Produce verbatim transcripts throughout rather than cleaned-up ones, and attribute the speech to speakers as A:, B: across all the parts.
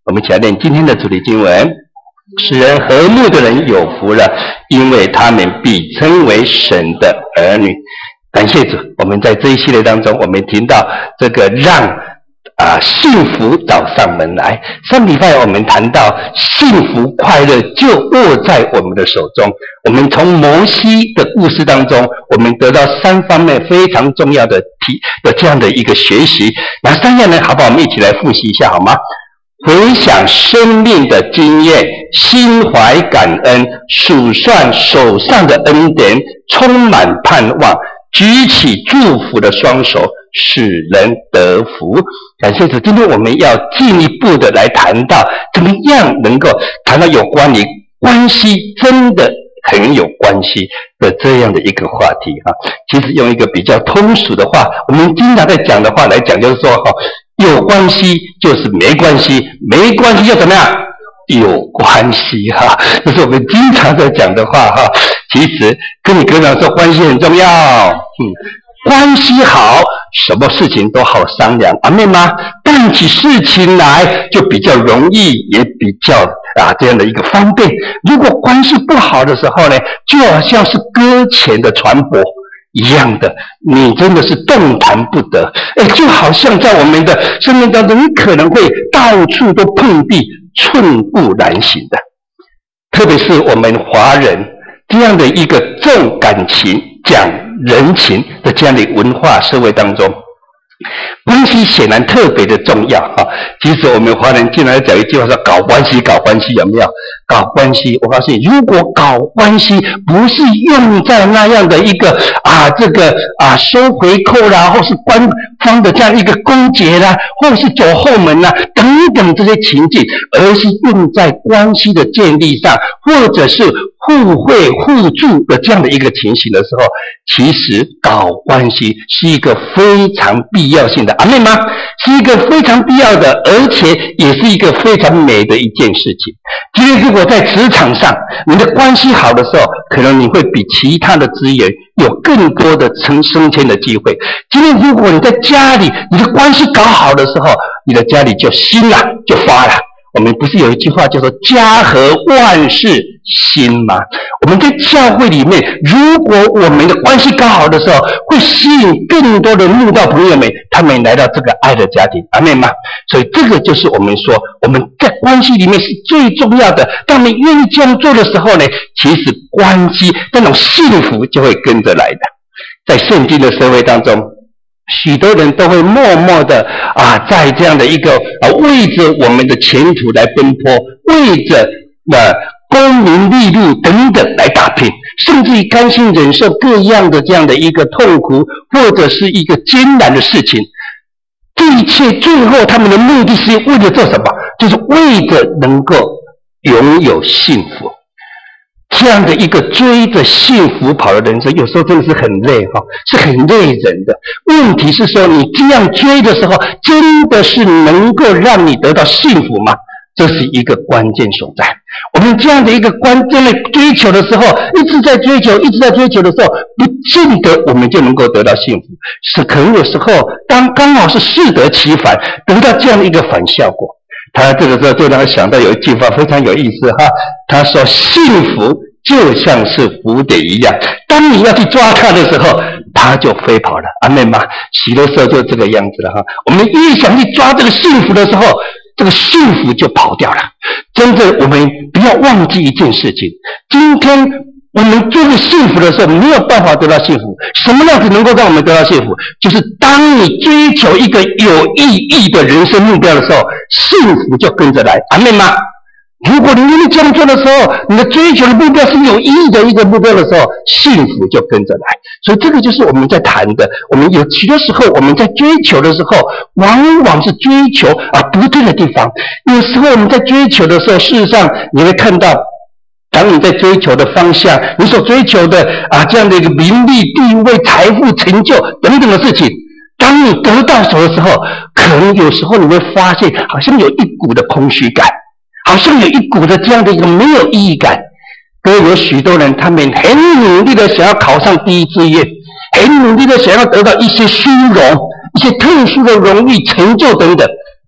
A: 我们一起来念今天的主题经文：使人和睦的人有福了，因为他们必称为神的儿女。感谢主，我们在这一系列当中，我们听到这个让啊幸福找上门来。上礼拜我们谈到幸福快乐就握在我们的手中。我们从摩西的故事当中，我们得到三方面非常重要的题的这样的一个学习。哪三样呢？好不好？我们一起来复习一下好吗？回想生命的经验，心怀感恩，数算手上的恩典，充满盼望，举起祝福的双手，使人得福。感谢主，今天我们要进一步的来谈到怎么样能够谈到有关于关系真的很有关系的这样的一个话题哈。其实用一个比较通俗的话，我们经常在讲的话来讲，就是说哈，有关系就是没关系，没关系又怎么样？有关系哈，这是我们经常在讲的话哈。其实跟你哥长说，关系很重要，嗯，关系好，什么事情都好商量，阿妹吗？办起事情来就比较容易，也比较啊这样的一个方便。如果关系不好的时候呢，就好像是搁浅的船舶一样的，你真的是动弹不得。哎，就好像在我们的生命当中，你可能会到处都碰壁，寸步难行的。特别是我们华人这样的一个重感情、讲人情的这样的文化社会当中，关系显然特别的重要哈。其实我们华人经常讲一句话说，搞关系搞关系，有没有？搞关系，我告诉你，如果搞关系不是用在那样的一个啊这个啊收回扣啦，或是官方的这样一个勾结啦，或是走后门啦等等这些情境，而是用在关系的建立上，或者是互惠互助的这样的一个情形的时候，其实搞关系是一个非常必要性的，阿妹吗？是一个非常必要的，而且也是一个非常美的一件事情。今天如果在职场上你的关系好的时候，可能你会比其他的资源有更多的升升迁的机会。今天如果你在家里你的关系搞好的时候，你的家里就兴了，就发了。我们不是有一句话叫做家和万事兴吗？我们在教会里面，如果我们的关系搞好的时候，会吸引更多的慕道朋友们，他们来到这个爱的家庭，阿们吗？所以这个就是我们说我们在关系里面是最重要的。当你愿意这样做的时候呢，其实关系那种幸福就会跟着来的。在圣经的社会当中，许多人都会默默的啊，在这样的一个啊，为着我们的前途来奔波，为着呃功名利禄等等来打拼，甚至于甘心忍受各样的这样的一个痛苦，或者是一个艰难的事情。这一切最后他们的目的是为了做什么？就是为着能够拥有幸福。这样的一个追着幸福跑的人生，有时候真的是很累哈，是很累人的。问题是说，你这样追的时候，真的是能够让你得到幸福吗？这是一个关键所在。我们这样的一个关键的追求的时候，一直在追求，一直在追求的时候，不见得我们就能够得到幸福。是可能有时候，当刚好是适得其反，得到这样的一个反效果。他这个时候就让他想到有一句话非常有意思哈，他说幸福就像是蝴蝶一样，当你要去抓它的时候，它就飞跑了，阿们吗？喜乐时候就这个样子了哈。我们越想去抓这个幸福的时候，这个幸福就跑掉了。真的，我们不要忘记一件事情，今天我们追着幸福的时候，没有办法得到幸福。什么样子能够让我们得到幸福？就是当你追求一个有意义的人生目标的时候，幸福就跟着来，阿们吗？如果你愿意这样做的时候，你的追求的目标是有意义的一个目标的时候，幸福就跟着来。所以这个就是我们在谈的。我们有许多时候我们在追求的时候，往往是追求啊不对的地方。有时候我们在追求的时候，事实上你会看到，当你在追求的方向，你所追求的啊这样的一个名利、地位、财富、成就等等的事情，当你得到手的时候，可能有时候你会发现，好像有一股的空虚感。好像有一股的这样的一个没有意义感。各位，有许多人他们很努力的想要考上第一志愿，很努力的想要得到一些殊荣，一些特殊的荣誉成就等等，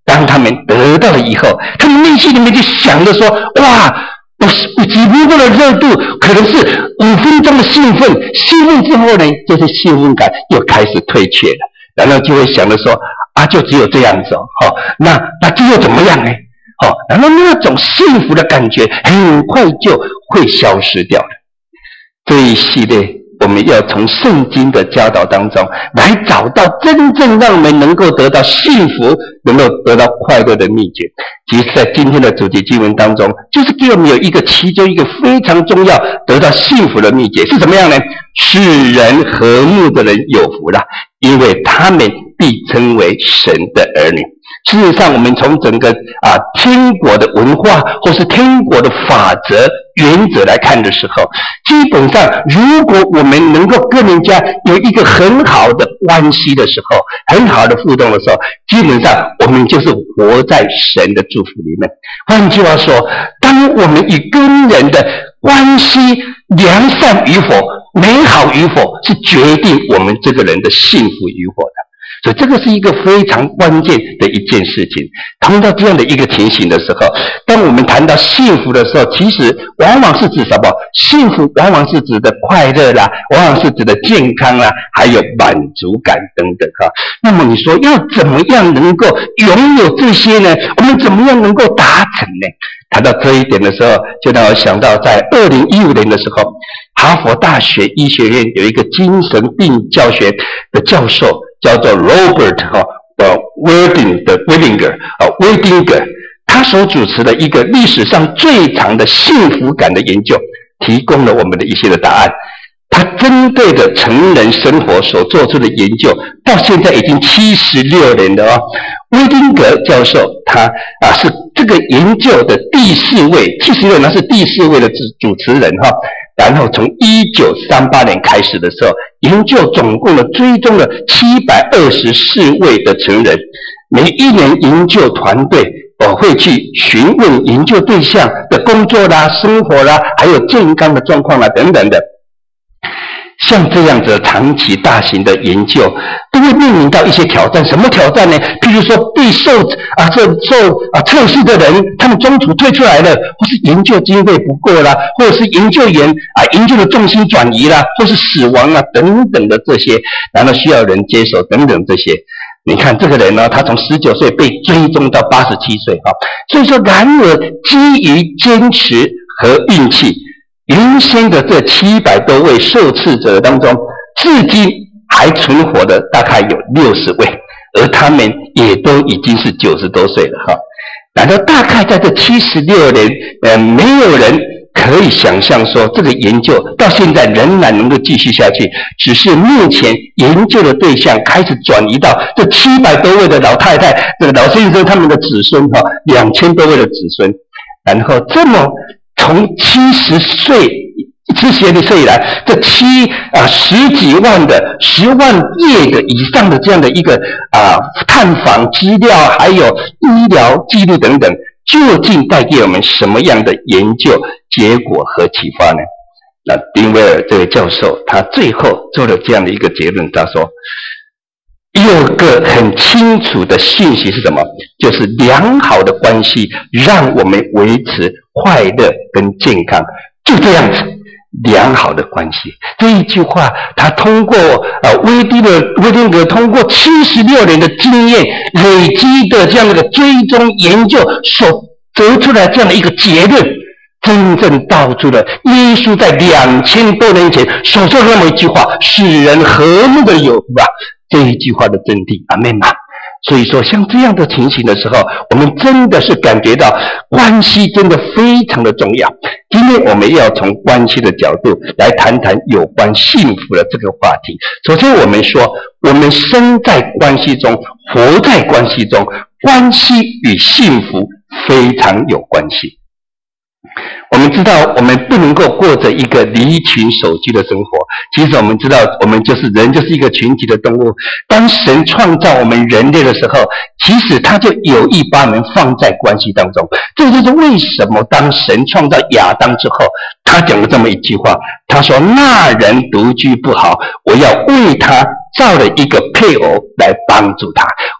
A: 当他们得到了以后，他们内心里面就想着说：哇，我我几分钟的热度，可能是五分钟的兴奋，兴奋之后呢，就是兴奋感又开始退却了，然后就会想着说：啊，就只有这样子哦，哦那那这又怎么样呢？哦，然后那种幸福的感觉很快就会消失掉了。这一系列我们要从圣经的教导当中来找到真正让我们能够得到幸福，能够得到快乐的秘诀。其实在今天的主题经文当中，就是给我们有一个其中一个非常重要得到幸福的秘诀是怎么样呢？世人和睦的人有福了，因为他们必称为神的儿女。事实上，我们从整个啊天国的文化或是天国的法则原则来看的时候，基本上如果我们能够跟人家有一个很好的关系的时候，很好的互动的时候，基本上我们就是活在神的祝福里面。换句话说，当我们与跟人的关系良善与否、美好与否，是决定我们这个人的幸福与否的。所以这个是一个非常关键的一件事情。碰到这样的一个情形的时候，当我们谈到幸福的时候，其实往往是指什么？幸福往往是指的快乐啦，往往是指的健康啦，还有满足感等等哈。那么你说要怎么样能够拥有这些呢？我们怎么样能够达成呢？谈到这一点的时候，就让我想到在二零一五年的时候，哈佛大学医学院有一个精神病教学的教授，叫做 Robert 哈呃 Werding 的 Weidinger 啊 Weidinger， 他所主持的一个历史上最长的幸福感的研究，提供了我们的一些的答案。他针对的成人生活所做出的研究，到现在已经七十六年了哦。威丁格教授他啊是这个研究的第四位，七十六年是第四位的主持人哈。然后从一九三八年开始的时候，研究总共的追踪了七百二十四位的成人，每一年研究团队我会去询问研究对象的工作啦、生活啦，还有健康的状况啦等等的。像这样子长期大型的研究，都会面临到一些挑战。什么挑战呢？譬如说，被受啊这受啊测试的人，他们中途退出来了，或是研究经费不够啦，或者是研究员啊研究的重心转移啦，或是死亡啊等等的这些，然后需要人接手等等这些。你看这个人呢，他从十九岁被追踪到八十七岁哈，所以说，然而基于坚持和运气。原先的这七百多位受试者当中，至今还存活的大概有六十位，而他们也都已经是九十多岁了哈。然后大概在这七十六年，呃，没有人可以想象说这个研究到现在仍然能够继续下去，只是目前研究的对象开始转移到这七百多位的老太太、这个老先生他们的子孙哈，两千多位的子孙，然后这么。从七十岁之前的岁以来，这七啊十几万的十万页的以上的这样的一个啊探访资料，还有医疗记录等等，究竟带给我们什么样的研究结果和启发呢？那丁威尔这位教授，他最后做了这样的一个结论，他说。有个很清楚的信息是什么？就是良好的关系让我们维持快乐跟健康，就这样子。良好的关系这一句话，他通过呃威丁的威丁格通过七十六年的经验累积的这样的追踪研究所得出来这样的一个结论，真正道出了耶稣在两千多年前所说的那么一句话：使人和睦的有福啊。这一句话的真谛，阿们嘛。所以说，像这样的情形的时候，我们真的是感觉到关系真的非常的重要。今天我们要从关系的角度来谈谈有关幸福的这个话题。首先，我们说，我们身在关系中，活在关系中，关系与幸福非常有关系。我们知道，我们不能够过着一个离群索居的生活。其实我们知道，我们就是人，就是一个群体的动物。当神创造我们人类的时候，其实他就有意把我们放在关系当中。这就是为什么当神创造亚当之后，他讲了这么一句话，他说：那人独居不好，我要为他造了一个配偶来帮助他。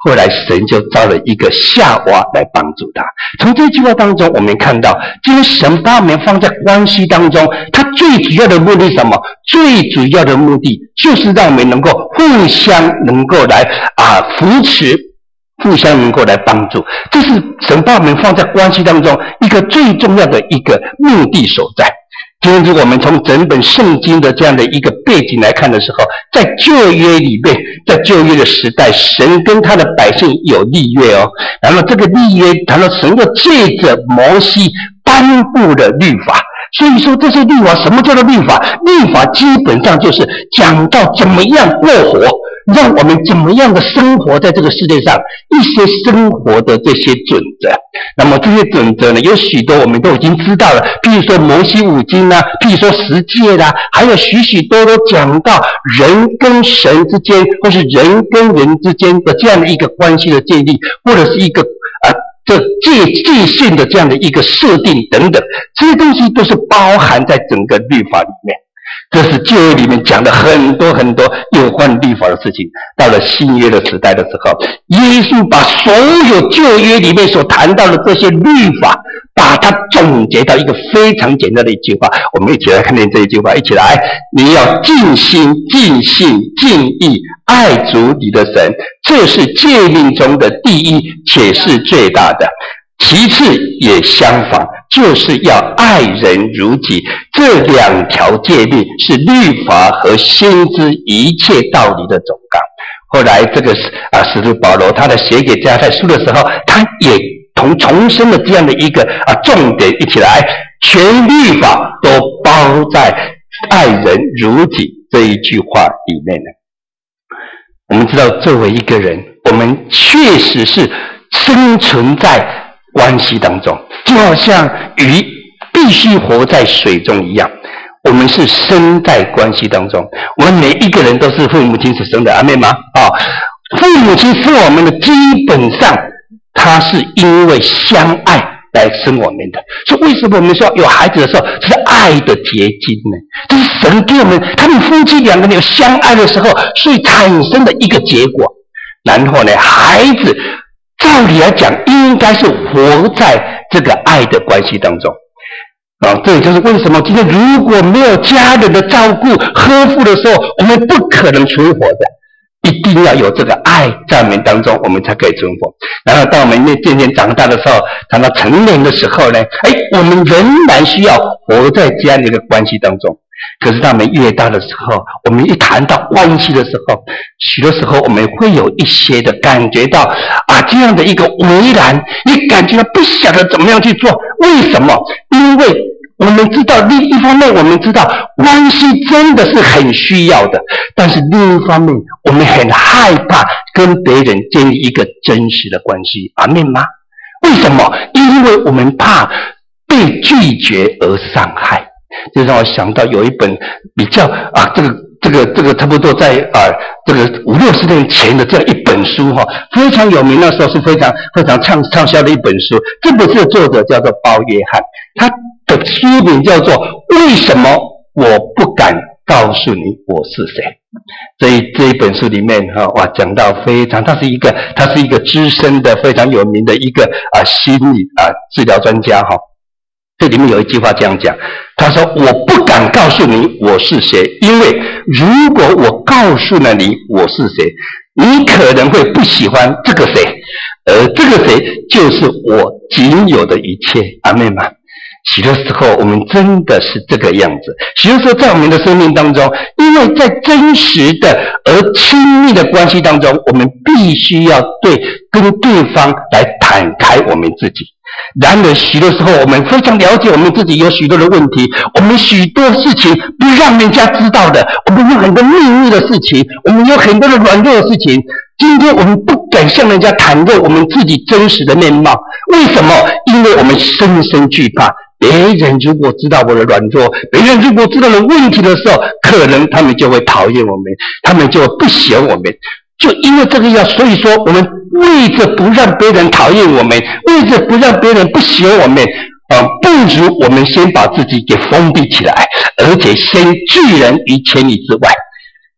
A: 后来神就造了一个夏娃来帮助他。从这句话当中，我们看到，今天神把我们放在关系当中，他最主要的目的是什么？最主要的目的就是让我们能够互相能够来啊扶持，互相能够来帮助。这是神把我们放在关系当中一个最重要的一个目的所在。今天如果我们从整本圣经的这样的一个背景来看的时候，在旧约里面，在旧约的时代，神跟他的百姓有立约哦，然后这个立约谈到神又借着摩西颁布了律法。所以说这些律法，什么叫做律法？律法基本上就是讲到怎么样过活，让我们怎么样的生活在这个世界上，一些生活的这些准则。那么这些准则呢，有许多我们都已经知道了，譬如说摩西五经啊，譬如说十诫啦，还有许许多多讲到人跟神之间，或是人跟人之间的这样的一个关系的建立，或者是一个呃这界界限的这样的一个设定等等，这些东西都是包含在整个律法里面。这是旧约里面讲的很多很多有关律法的事情。到了新约的时代的时候，耶稣把所有旧约里面所谈到的这些律法，把它总结到一个非常简单的一句话。我们一起来看见这一句话，一起来：你要尽心、尽性、尽意爱主你的神，这是诫命中的第一，且是最大的。其次也相仿，就是要爱人如己。这两条诫命是律法和先知一切道理的总纲。后来这个啊，使徒保罗他在写给加太书的时候，他也同重申了这样的一个啊重点，一起来，全律法都包在爱人如己这一句话里面呢。我们知道，作为一个人，我们确实是生存在关系当中，就好像鱼必须活在水中一样，我们是生在关系当中。我们每一个人都是父母亲所生的，阿们吗？啊、哦，父母亲生我们的，基本上他是因为相爱来生我们的。所以为什么我们说有孩子的时候是爱的结晶呢？这是神给我们，他们夫妻两个人有相爱的时候，所以产生的一个结果。然后呢，孩子照理来讲，应该是活在这个爱的关系当中。啊，这也就是为什么今天如果没有家人的照顾、呵护的时候，我们不可能存活的。一定要有这个爱在我们当中，我们才可以存活。然后当我们渐渐长大的时候，谈到成年的时候呢，哎，我们仍然需要活在这样的一个关系当中。可是当我们越大的时候，我们一谈到关系的时候，许多时候我们会有一些的感觉到啊，这样的一个为难，你感觉到不晓得怎么样去做。为什么？因为我们知道，另一方面我们知道关系真的是很需要的，但是另一方面我们很害怕跟别人建立一个真实的关系。阿们吗？为什么？因为我们怕被拒绝而伤害。这让我想到有一本比较啊，这个这个这个差不多在啊这个五六十年前的这样一本书哈，非常有名，那时候是非常非常畅畅销的一本书。这本书的作者叫做包约翰，他的书名叫做《为什么我不敢告诉你我是谁》。这一这一本书里面哈，哇，讲到非常，他是一个他是一个资深的非常有名的一个啊心理啊治疗专家哈。这里面有一句话这样讲，他说：“我不敢告诉你我是谁，因为如果我告诉了你我是谁，你可能会不喜欢这个谁，而这个谁就是我仅有的一切。”阿们吗？许多时候我们真的是这个样子。许多时候在我们的生命当中，因为在真实的而亲密的关系当中，我们必须要对跟对方来坦开我们自己。然而许多时候我们非常了解我们自己有许多的问题，我们许多事情不让人家知道的，我们有很多秘密的事情，我们有很多的软弱的事情，今天我们不敢向人家袒露我们自己真实的面貌。为什么？因为我们深深惧怕别人如果知道我的软弱，别人如果知道了问题的时候，可能他们就会讨厌我们，他们就会不喜欢我们。就因为这个样，所以说我们为着不让别人讨厌我们，为着不让别人不喜欢我们，呃，不如我们先把自己给封闭起来，而且先拒人于千里之外。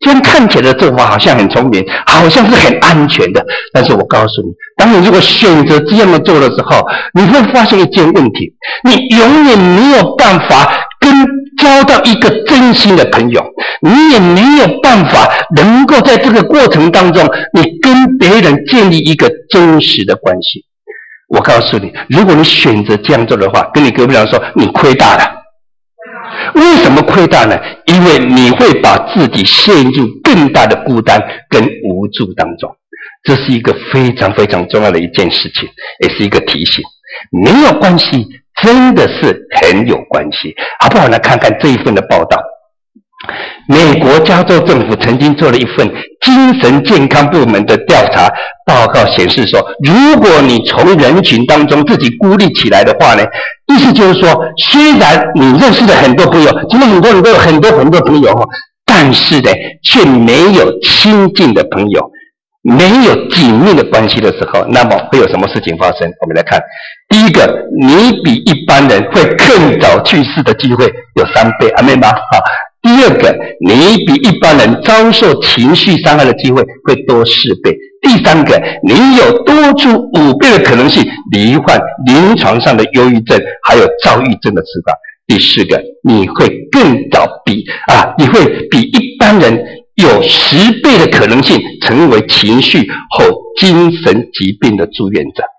A: 虽然看起来的做法好像很聪明，好像是很安全的，但是我告诉你，当你如果选择这样的做的时候，你会发现一件问题，你永远没有办法跟交到一个真心的朋友，你也没有办法能够在这个过程当中，你跟别人建立一个真实的关系。我告诉你，如果你选择这样做的话，跟你隔壁人说，你亏大了。为什么亏大呢？因为你会把自己陷入更大的孤单跟无助当中。这是一个非常非常重要的一件事情，也是一个提醒。没有关系，真的是很有关系。好不好？来看看这一份的报道。美国加州政府曾经做了一份精神健康部门的调查报告，显示说，如果你从人群当中自己孤立起来的话呢，意思就是说，虽然你认识了很多朋友，今天很多人都有很多很多朋友，但是呢，却没有亲近的朋友，没有紧密的关系的时候，那么会有什么事情发生？我们来看，第一个，你比一般人会更早去世的机会有三倍，阿妹吗？好。第二个，你比一般人遭受情绪伤害的机会会多四倍。第三个，你有多出五倍的可能性罹患临床上的忧郁症，还有躁郁症的治疗。第四个，你会更早比啊，你会比一般人有十倍的可能性成为情绪或精神疾病的住院者。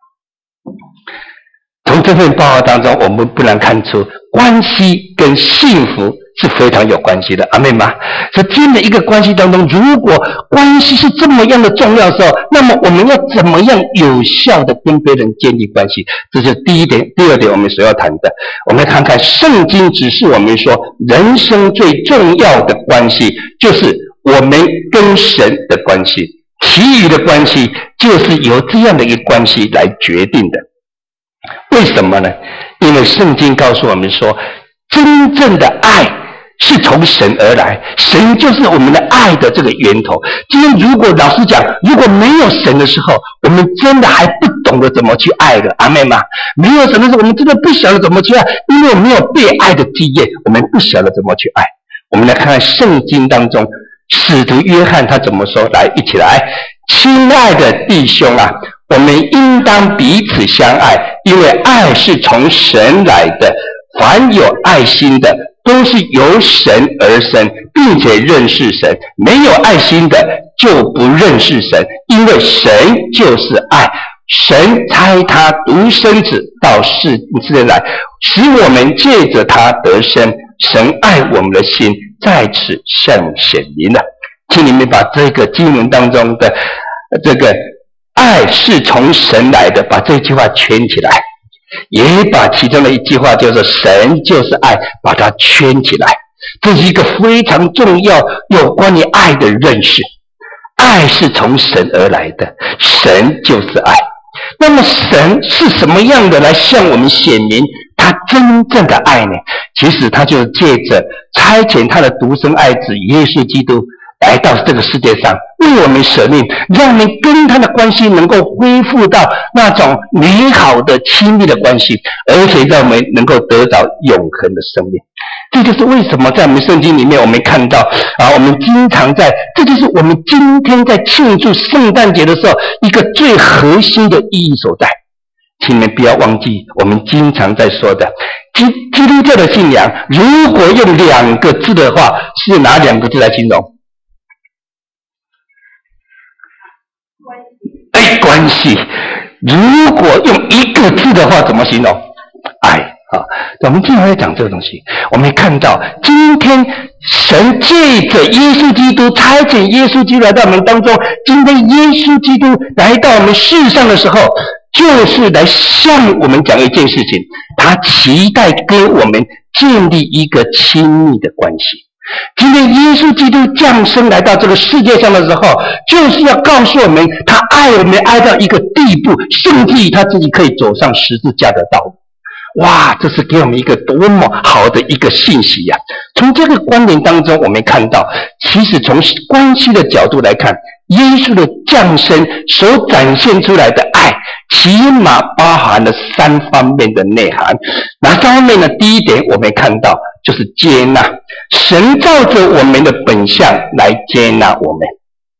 A: 从这份报告当中，我们不难看出，关系跟幸福是非常有关系的，阿妹吗？在这样的一个关系当中，如果关系是这么样的重要的时候，那么我们要怎么样有效的跟别人建立关系？这是第一点。第二点，我们所要谈的，我们来看看圣经指示我们说，人生最重要的关系就是我们跟神的关系，其余的关系就是由这样的一个关系来决定的。为什么呢？因为圣经告诉我们说，真正的爱是从神而来，神就是我们的爱的这个源头。今天如果老实讲，如果没有神的时候，我们真的还不懂得怎么去爱的，阿们吗？没有神的时候，我们真的不晓得怎么去爱，因为我们没有被爱的经验，我们不晓得怎么去爱。我们来看看圣经当中，使徒约翰他怎么说？来，一起来，亲爱的弟兄啊，我们应当彼此相爱，因为爱是从神来的。凡有爱心的，都是由神而生，并且认识神；没有爱心的，就不认识神，因为神就是爱。神差他独生子到世世来，使我们借着他得生。神爱我们的心在此向显明了。请你们把这个经文当中的这个爱是从神来的，把这句话圈起来，也把其中的一句话就是神就是爱，把它圈起来。这是一个非常重要有关于爱的认识。爱是从神而来的，神就是爱。那么神是什么样的来向我们显明他真正的爱呢？其实他就是借着差遣他的独生爱子耶稣基督来到这个世界上，为我们舍命，让我们跟他的关系能够恢复到那种美好的亲密的关系，而且让我们能够得到永恒的生命。这就是为什么在我们圣经里面我们看到啊，我们经常在，这就是我们今天在庆祝圣诞节的时候一个最核心的意义所在。请你们不要忘记我们经常在说的基基督教的信仰，如果用两个字的话，是哪两个字来形容？哎，关系。如果用一个字的话，怎么形容？爱。啊，我们经常在讲这个东西。我们看到今天神借着耶稣基督差遣耶稣基督来到我们当中，今天耶稣基督来到我们世上的时候，就是来向我们讲一件事情，他期待跟我们建立一个亲密的关系。今天耶稣基督降生来到这个世界上的时候，就是要告诉我们他爱我们爱到一个地步，甚至于他自己可以走上十字架的道路。哇，这是给我们一个多么好的一个信息呀！从这个观点当中，我们看到，其实从关系的角度来看，耶稣的降生所展现出来的爱，起码包含了三方面的内涵。哪三方面呢？第一点，我们看到就是接纳。 神照着我们的本相来接纳我们。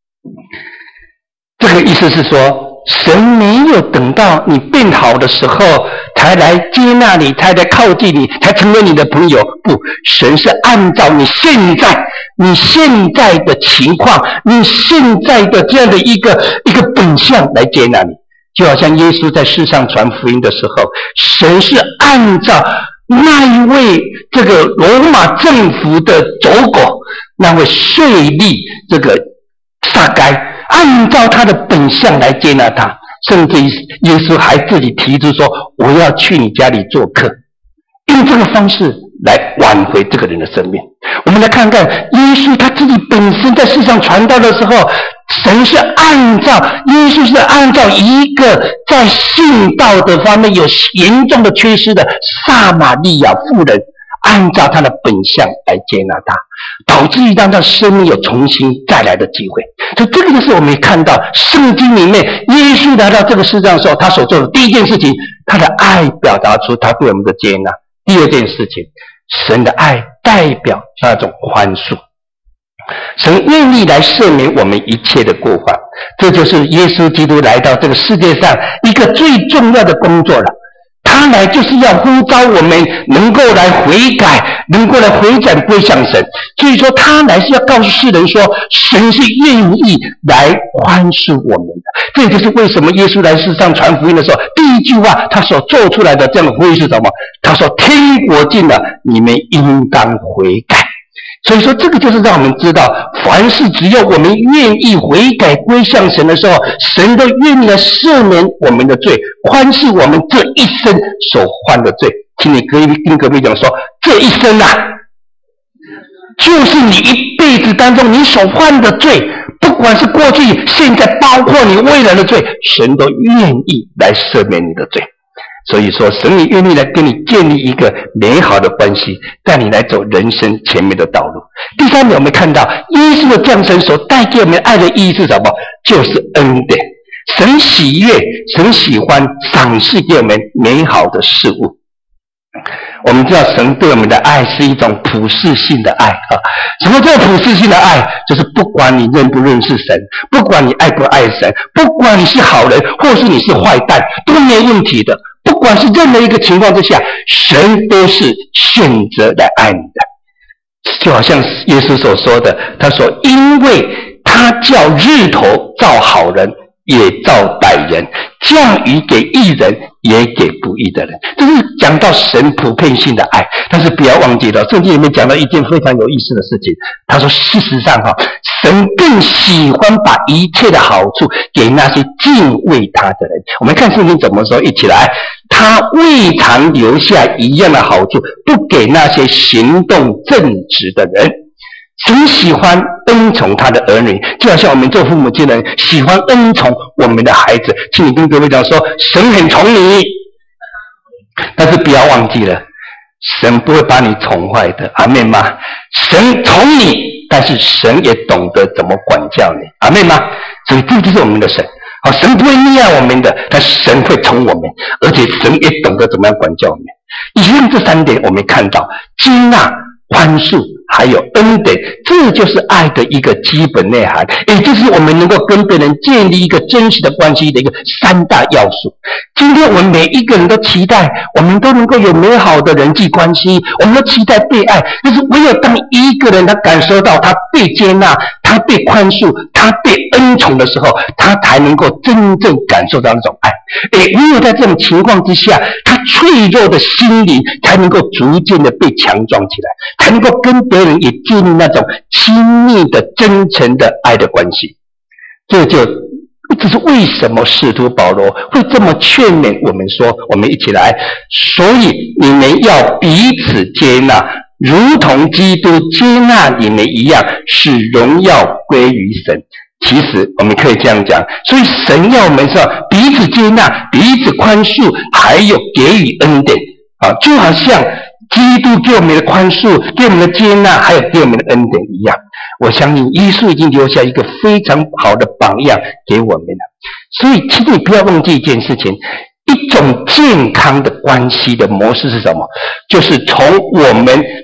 A: 这个意思是说，神没有等到你变好的时候才来接纳你，才来靠近你，才成为你的朋友。不，神是按照你现在你现在的情况，你现在的这样的一个一个本相来接纳你。就好像耶稣在世上传福音的时候，神是按照那一位这个罗马政府的走狗，那位税吏这个撒该，按照他的本相来接纳他，甚至耶稣还自己提出说，我要去你家里做客，用这个方式来挽回这个人的生命。我们来看看耶稣他自己本身在世上传道的时候，神是按照耶稣是按照一个在信道的方面有严重的缺失的撒玛利亚妇人，按照他的本相来接纳他，导致于让他生命有重新再来的机会。所以这个就是我们看到圣经里面耶稣来到这个世上的时候，他所做的第一件事情，他的爱表达出他对我们的接纳。第二件事情，神的爱代表那种宽恕，神愿意来赦免我们一切的过犯。这就是耶稣基督来到这个世界上一个最重要的工作了。他来就是要呼召我们能够来悔改，能够来回转归向神。所以说他来是要告诉世人说，神是愿意来宽恕我们的。这就是为什么耶稣来世上传福音的时候，第一句话他所做出来的这样的呼吁是什么？他说，天国近了，你们应当悔改。所以说这个就是让我们知道，凡是只有我们愿意悔改归向神的时候，神都愿意来赦免我们的罪，宽恕我们这一生所犯的罪。请你可以跟隔壁讲说，这一生啊，就是你一辈子当中你所犯的罪，不管是过去现在包括你未来的罪，神都愿意来赦免你的罪。所以说神也愿意来跟你建立一个美好的关系，带你来走人生前面的道路。第三点，我们看到耶稣的降生所带给我们爱的意义是什么？就是恩典。神喜悦，神喜欢赏赐给我们美好的事物。我们知道神对我们的爱是一种普世性的爱啊。什么叫普世性的爱？就是不管你认不认识神，不管你爱不爱神，不管你是好人或是你是坏蛋，都没问题的。不管是任何一个情况之下，神都是选择来爱你的。就好像耶稣所说的，他说，因为他叫日头照好人也照歹人，降雨给义人也给不义的人。这是讲到神普遍性的爱。但是不要忘记了，圣经里面讲到一件非常有意思的事情，他说事实上哈，神更喜欢把一切的好处给那些敬畏他的人。我们看圣经怎么说，一起来，他未尝留下一样的好处不给那些行动正直的人。神喜欢恩宠他的儿女，就好像我们做父母亲的人喜欢恩宠我们的孩子。请你跟各位讲说，神很宠你，但是不要忘记了，神不会把你宠坏的。阿们吗？神宠你，但是神也懂得怎么管教你。阿们吗？所以这就是我们的神。好，神不会溺爱我们的，但神会宠我们，而且神也懂得怎么样管教我们。以上这三点我们看到，接纳、宽恕还有恩典，这就是爱的一个基本内涵，也就是我们能够跟别人建立一个真实的关系的一个三大要素。今天我们每一个人都期待我们都能够有美好的人际关系，我们都期待被爱，但是唯有当一个人他感受到他被接纳，他被宽恕，他被恩宠的时候，他才能够真正感受到那种爱。诶，唯有在这种情况之下，他脆弱的心灵才能够逐渐的被强壮起来，才能够跟别人也建立那种亲密的真诚的爱的关系。这就这是为什么使徒保罗会这么劝勉我们说，我们一起来，所以你们要彼此接纳，如同基督接纳你们一样，使荣耀归于神。其实我们可以这样讲，所以神要我们说彼此接纳，彼此宽恕，还有给予恩典啊，就好像基督给我们的宽恕，给我们的接纳，还有给我们的恩典一样。我相信耶稣已经留下一个非常好的榜样给我们了。所以其实你不要忘记一件事情，一种健康的关系的模式是什么？就是从我们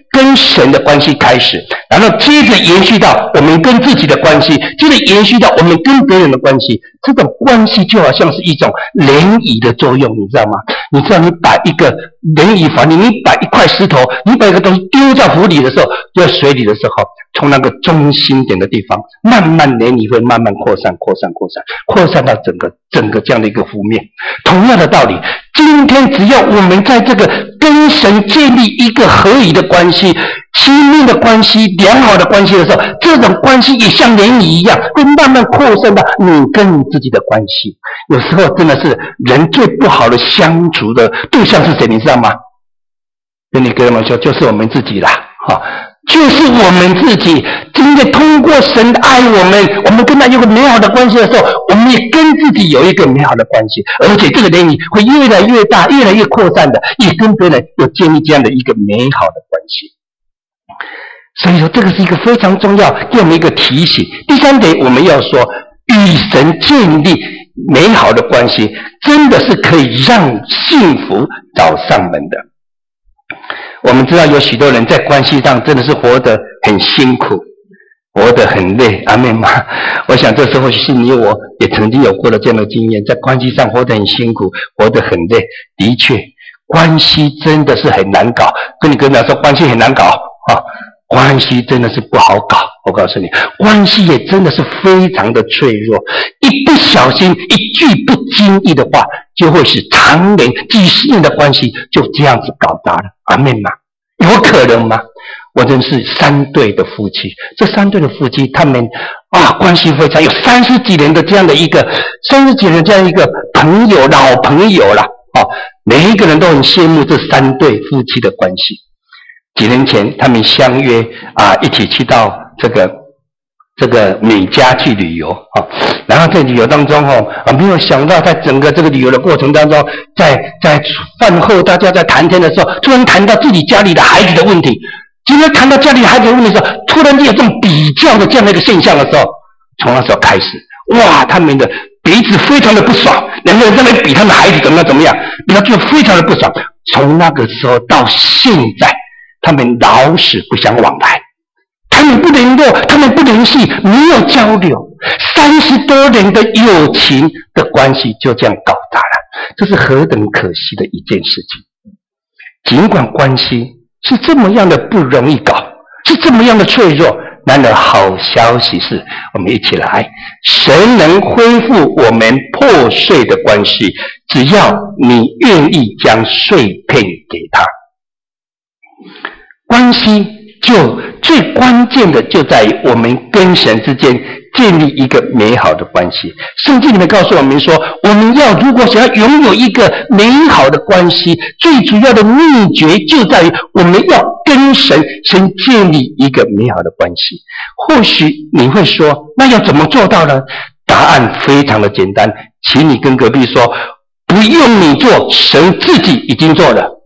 A: 跟神的关系开始，然后接着延续到我们跟自己的关系，接着延续到我们跟别人的关系。这种关系就好像是一种涟漪的作用，你知道吗？你知道你把一个涟漪法，你你把一块石头，你把一个东西丢在湖里的时候，丢在水里的时候，从那个中心点的地方，慢慢涟漪会慢慢扩散、扩散、扩散，扩散到整个整个这样的一个湖面。同样的道理，今天只要我们在这个跟神建立一个合宜的关系、亲密的关系、良好的关系的时候，这种关系也像涟漪一样，会慢慢扩散到你跟你自己的关系。有时候真的是人最不好的相处的对象是谁，你知道吗？跟你跟他们说，就是我们自己啦，哈，就是我们自己。今天通过神爱我们，我们跟他有个美好的关系的时候，我们也跟自己有一个美好的关系，而且这个涟漪会越来越大、越来越扩散的，也跟别人有建立这样的一个美好的关系。所以说，这个是一个非常重要，给我们一个提醒。第三点，我们要说，与神建立美好的关系，真的是可以让幸福找上门的。我们知道有许多人在关系上真的是活得很辛苦，活得很累，阿们吗？我想这时候是你我也曾经有过的这样的经验，在关系上活得很辛苦，活得很累。的确，关系真的是很难搞。跟你跟他说，关系很难搞啊，关系真的是不好搞。我告诉你，关系也真的是非常的脆弱，一不小心，一句不经意的话，就会使长年几十年的关系就这样子搞砸了。阿们吗？有可能吗？我认识三对的夫妻，这三对的夫妻，他们啊关系非常，有三十几年的这样的一个三十几年这样一个朋友，老朋友了啊，每一个人都很羡慕这三对夫妻的关系。几年前，他们相约啊，一起去到这个这个美加去旅游啊，然后在旅游当中哦，啊没有想到在整个这个旅游的过程当中，在在饭后大家在谈天的时候，突然谈到自己家里的孩子的问题。今天谈到家里孩子的问题的时候，突然间有这种比较的这样的一个现象的时候，从那时候开始，哇，他们的彼此非常的不爽，两个人在那比他们孩子怎么样怎么样，比他就非常的不爽。从那个时候到现在，他们老死不相往来。他们不联络，他们不联系，没有交流，三十多年的友情的关系就这样搞砸了，这是何等可惜的一件事情。尽管关系是这么样的不容易搞，是这么样的脆弱，然而好消息是，我们一起来，神能恢复我们破碎的关系，只要你愿意将碎片给他。关系就最关键的就在于我们跟神之间建立一个美好的关系。圣经里面告诉我们说，我们要如果想要拥有一个美好的关系，最主要的秘诀就在于我们要跟神先建立一个美好的关系。或许你会说，那要怎么做到呢？答案非常的简单，请你跟隔壁说，不用你做，神自己已经做了。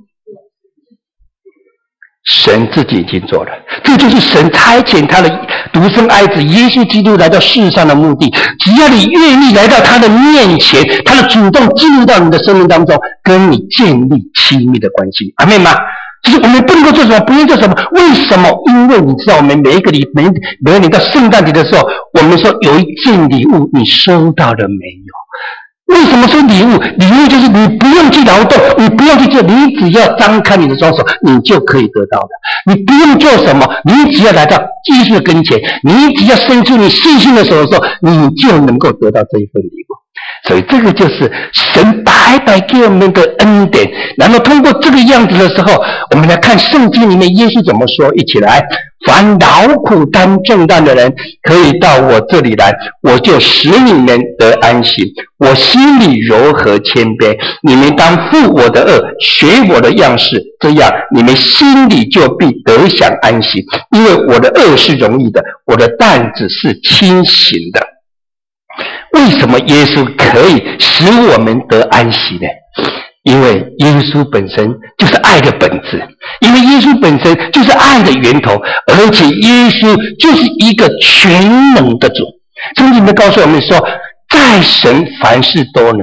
A: 神自己已经做了，这就是神差遣他的独生爱子耶稣基督来到世上的目的。只要你愿意来到他的面前，他的主动进入到你的生命当中，跟你建立亲密的关系。阿们吗？就是我们不能够做什么，不用做什么。为什么？因为你知道，我们每一个礼每每一年到圣诞节的时候，我们说有一件礼物你收到了没有？为什么说礼物？礼物就是你不用去劳动，你不用去做，你只要张开你的双手，你就可以得到的。你不用做什么，你只要来到耶稣的跟前，你只要伸出你信心的手的时候，你就能够得到这一份礼物。所以这个就是神白白给我们的恩典。然后通过这个样子的时候，我们来看圣经里面耶稣怎么说。一起来，凡劳苦担重担的人，可以到我这里来，我就使你们得安息。我心里柔和谦卑，你们当负我的恶，学我的样式，这样你们心里就必得享安息。因为我的恶是容易的，我的担子是轻省的。为什么耶稣可以使我们得安息呢？因为耶稣本身就是爱的本质，因为耶稣本身就是爱的源头，而且耶稣就是一个全能的主。圣经里面告诉我们说，在神凡事都能，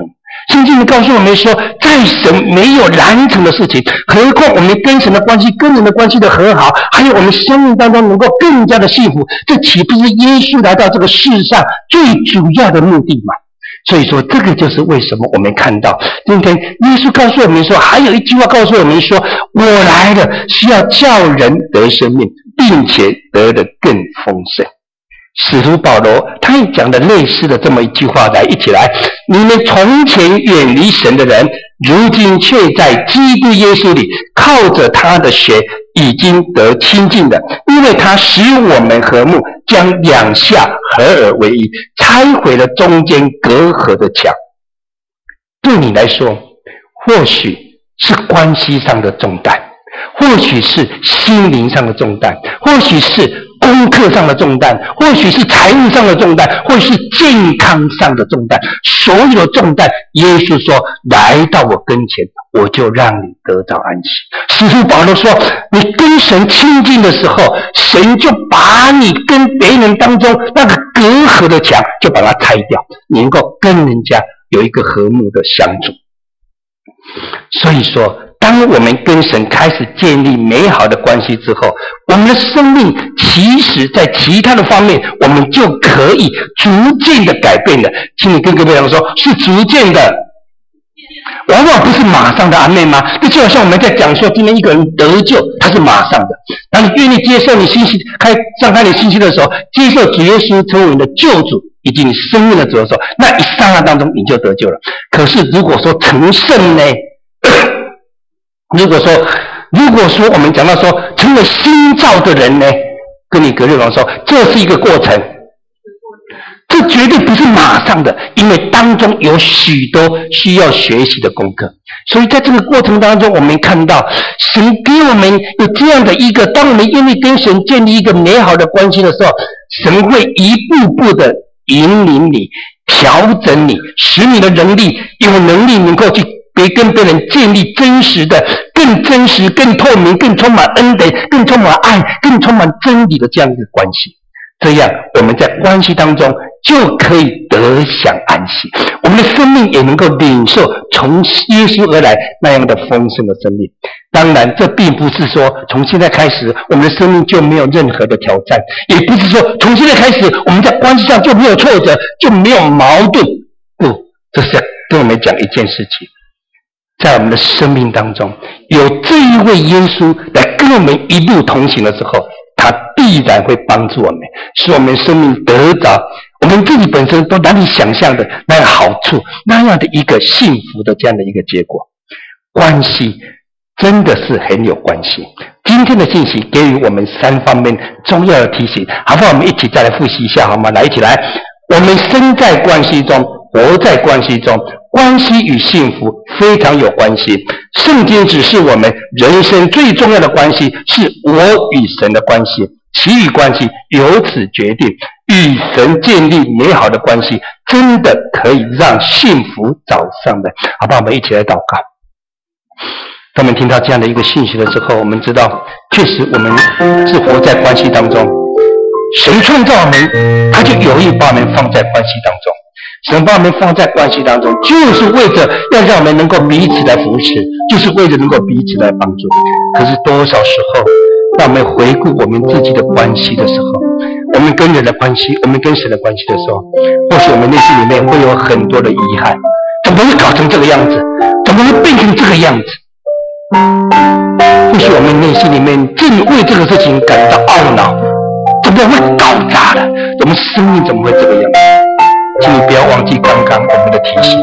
A: 圣经里告诉我们说，在神没有难成的事情，何况我们跟神的关系、跟人的关系的和好，还有我们生命当中能够更加的幸福，这岂不是耶稣来到这个世上最主要的目的吗？所以说，这个就是为什么我们看到今天耶稣告诉我们说，还有一句话告诉我们说，我来了是要叫人得生命，并且得的更丰盛。使徒保罗他也讲的类似的这么一句话，来一起来，你们从前远离神的人，如今却在基督耶稣里靠着他的血已经得亲近了，因为他使我们和睦，将两下合而为一，拆毁了中间隔阂的墙。对你来说，或许是关系上的重担，或许是心灵上的重担，或许是功课上的重担，或许是财务上的重担，或许是健康上的重担，所有的重担，耶稣说，来到我跟前，我就让你得到安息。使徒保罗说，你跟神亲近的时候，神就把你跟别人当中那个隔阂的墙就把它拆掉，你能够跟人家有一个和睦的相处。所以说，当我们跟神开始建立美好的关系之后，我们的生命其实在其他的方面我们就可以逐渐的改变了。请你跟各位朋友说，是逐渐的，往往不是马上的阿们吗？这就好像我们在讲说，今天一个人得救，他是马上的。当你愿意接受你信息开张开你信息的时候，接受主耶稣成为你的救主以及你生命的主的时候，那一刹那当中你就得救了。可是如果说成圣呢？如果说，如果说我们讲到说成为新造的人呢，跟你隔日王说，这是一个过程，这绝对不是马上的，因为当中有许多需要学习的功课。所以在这个过程当中，我们看到神给我们有这样的一个，当我们愿意跟神建立一个美好的关系的时候，神会一步步的引领你，调整你，使你的能力有能力能够去别跟别人建立真实的、更真实、更透明、更充满恩典、更充满爱、更充满真理的这样一个关系。这样我们在关系当中就可以得享安息，我们的生命也能够领受从耶稣而来那样的丰盛的生命。当然，这并不是说从现在开始我们的生命就没有任何的挑战，也不是说从现在开始我们在关系上就没有挫折，就没有矛盾。不，这是跟我们讲一件事情，在我们的生命当中有这一位耶稣来跟我们一路同行的时候，他必然会帮助我们，使我们生命得着我们自己本身都难以想象的那样好处，那样的一个幸福的这样的一个结果。关系真的是很有关系。今天的信息给予我们三方面重要的提醒，好不好？我们一起再来复习一下好吗？来，一起来。我们生在关系中，活在关系中，关系与幸福非常有关系。圣经指示我们人生最重要的关系是我与神的关系，其余关系由此决定。与神建立美好的关系，真的可以让幸福找上门。好不好？我们一起来祷告。当我们听到这样的一个信息的时候，我们知道确实我们是活在关系当中，神创造我们，他就有意把我们放在关系当中。神把我们放在关系当中，就是为着要让我们能够彼此来扶持，就是为着能够彼此来帮助。可是多少时候，当我们回顾我们自己的关系的时候，我们跟人的关系，我们跟神的关系的时候，或许我们内心里面会有很多的遗憾，怎么会搞成这个样子？怎么会变成这个样子？或许我们内心里面正为这个事情感到懊恼，怎么会搞砸了？我们生命怎么会这个样子？请你不要忘记刚刚我们的提醒，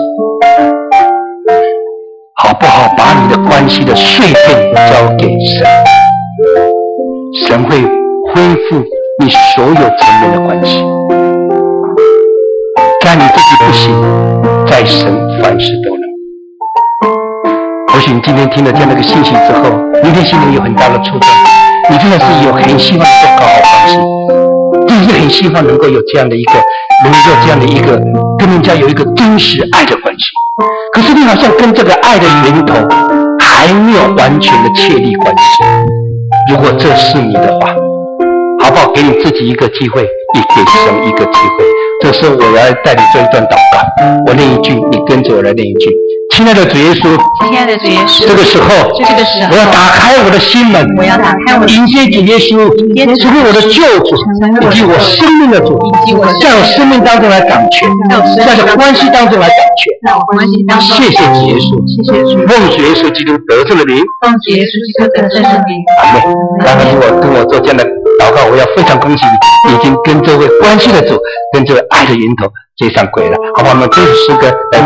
A: 好不好？把你的关系的碎片交给神，神会恢复你所有层面的关系。在你自己不行，在神凡事都能。或许你今天听了这样的一个信息之后，明天心里有很大的触动，你真的是有很希望做搞好关系，真的是很希望能够有这样的一个，能够这样的一个跟人家有一个真实爱的关系。可是你好像跟这个爱的源头还没有完全的确立关系。如果这是你的话，好不好？给你自己一个机会， 也给神一个机会。这时候我要带你做一段祷告，我念一句，你跟着我来念一句。亲爱的主耶稣，
B: 亲爱的主耶稣，
A: 这个时候，
B: 这个时候，
A: 我要打开我的心门，
B: 我要打开我的
A: 迎接主耶稣，成为我的救主，以及我生命的主，在我生命当中来掌权，在我的关系当中来掌权。
B: 在我关系当中，
A: 谢谢主耶稣，
B: 谢谢主，
A: 奉主耶稣基督得胜的名，
B: 奉主耶稣基督得胜的名。
A: 阿门。然后如果跟我做这样的祷告，我要非常恭喜你，已经跟这位关系的主，跟这位爱的源头接上轨了。好吧，我们这首诗歌来。